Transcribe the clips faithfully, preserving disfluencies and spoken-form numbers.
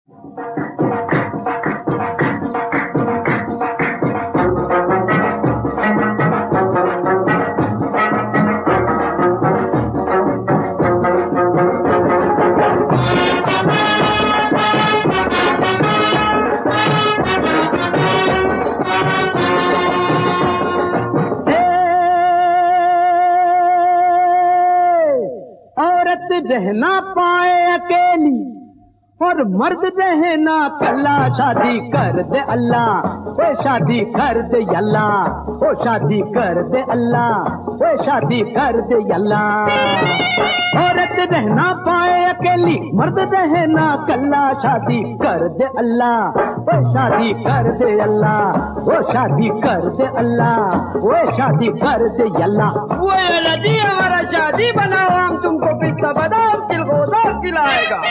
रहना पाए अकेली और मर्द रहना कल्ला, शादी कर दे अल्लाह, ओ शादी कर दे अल्लाह, ओ शादी कर दे अल्लाह, ओ शादी कर दे अल्लाह। औरत रहना पाए अकेली, मर्द रहना कल्ला, शादी कर दे अल्लाह, ओ शादी कर दे अल्लाह, ओ शादी कर दे अल्लाह, ओ शादी कर दे अल्लाह। वो लजी हमारा शादी बनाओ, हम तुमको पिस्ता बादाम तिलगोदा खिलाएगा।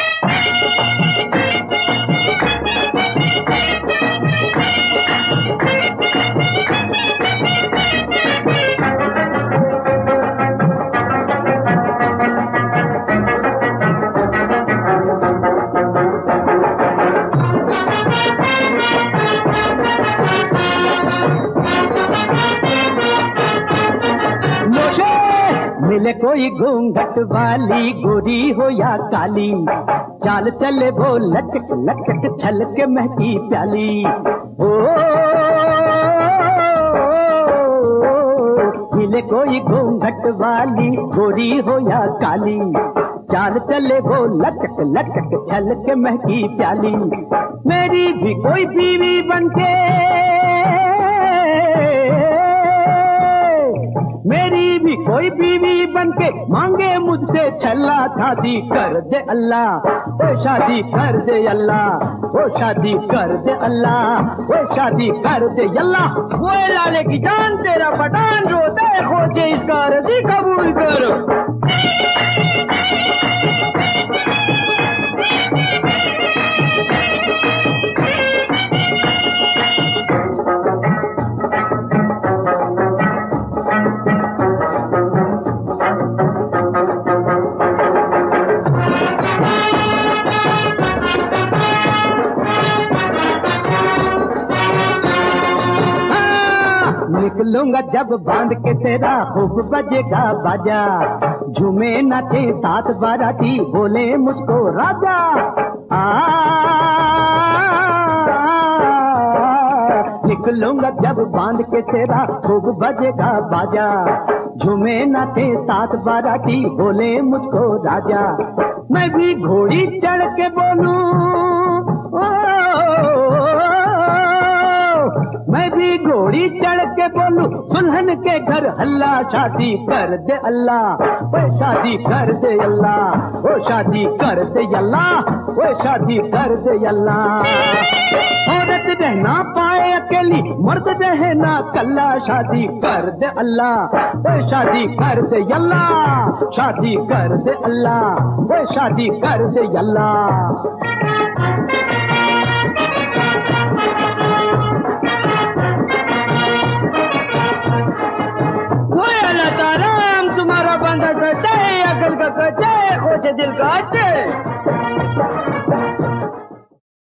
मिले कोई घूंघट वाली, गोरी हो या काली, चाल चले वो लचक लचक छलक महकी प्याली। ओ मिले कोई घूंघट वाली, गोरी हो या काली, चाल चले वो लचक लचक छलक महकी प्याली। मेरी भी कोई बीवी बनके, मेरी भी कोई बीवी बनके मांगे मुझसे छल्ला, शादी कर दे अल्लाह, ओ शादी कर दे अल्लाह, ओ शादी कर दे अल्लाह, ओ शादी कर दे अल्लाह। वो लाले की जान तेरा पठान रोता है, खोजे इसका अर्जी कबूल करो। निकलूंगा जब बांध के तेरा, खूब बजेगा बाजा, झूमे नाचे साथ बाराती, बोले मुझको राजा। आ निकलूंगा जब बांध के तेरा, खूब बजेगा बाजा, झूमे नाचे साथ बाराती, बोले मुझको राजा। मैं भी घोड़ी चढ़ के बोलूं, मैं भी घोड़ी चढ़ के बोलूं, दुल्हन के घर हल्ला, शादी कर दे अल्लाह, ओ शादी कर दे अल्लाह, ओ शादी कर दे अल्लाह, ओ शादी कर दे अल्लाह। औरत रहना पाए अकेली, मर्द रहना कल्ला, शादी कर दे अल्लाह, ओ शादी कर दे अल्लाह, शादी कर दे अल्लाह, ओ शादी कर दे अल्लाह। तुम्हारा बंदा सच्चा है, अकल का कच्चा है, खोजे दिल का अच्छा